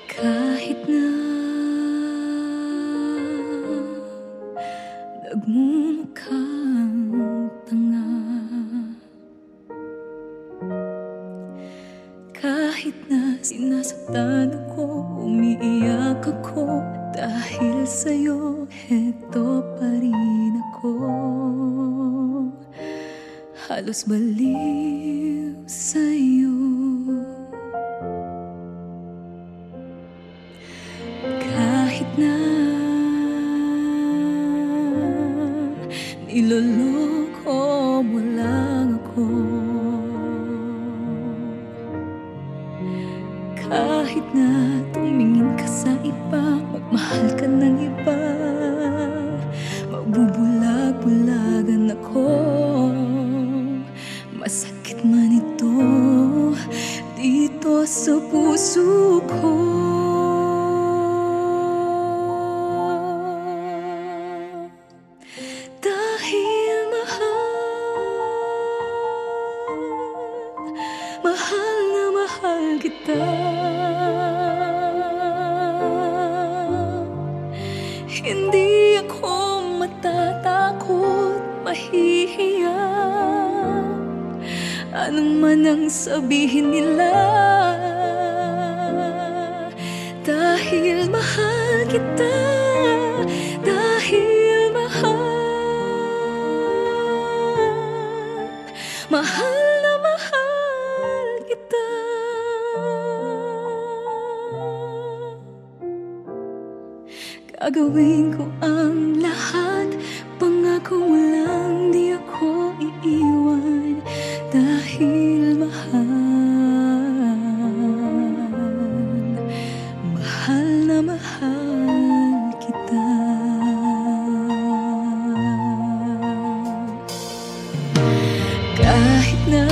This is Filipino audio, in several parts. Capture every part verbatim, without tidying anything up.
Kahit na nagmumukhang tanga, kahit na sinasaktan ako, umiiyak ako, dahil sa'yo heto pa rin ako. Halos baliw sa'yo. Kahit na niloloko mo lang ako, kahit na tumingin ka sa iba, magmahal ka ng iba, magbubulag-bulagan ako. Masakit man ito dito sa puso ko. Dahil mahal, mahal na mahal kita. Hindi ako matatakot, mahihiya, anong man ang sabihin nila. Dahil mahal kita, dahil mahal, mahal na mahal kita. Gagawin ko ang lahat, pangako mo lang di ako iiwan. Dahil mahal, mahal na mahal kita. Kahit na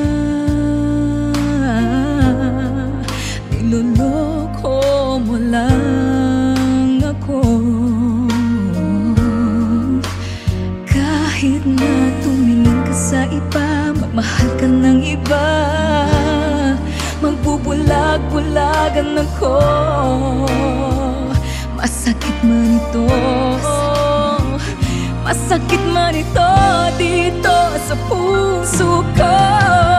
niloloko mo lang ako, kahit na tumingin ka sa iba, magmahal ka ng iba, magbubulag-bulagan ako. Masakit man ito, masakit man ito dito sa puso ko.